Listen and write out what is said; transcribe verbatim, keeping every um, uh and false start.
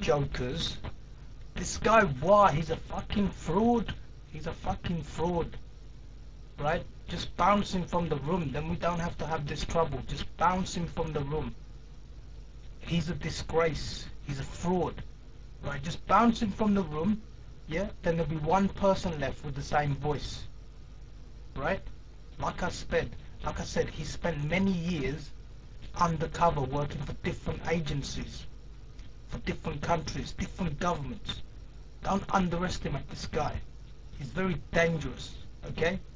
jokers. This guy, why? He's a fucking fraud. He's a fucking fraud. Right? Just bounce him from the room, then we don't have to have this trouble. Just bounce him from the room. He's a disgrace. He's a fraud. Right? Just bounce him from the room. Yeah? Then there'll be one person left with the same voice. Right? Like I said, like I said, he spent many years undercover working for different agencies, for different countries, different governments. Don't underestimate this guy. He's very dangerous, okay?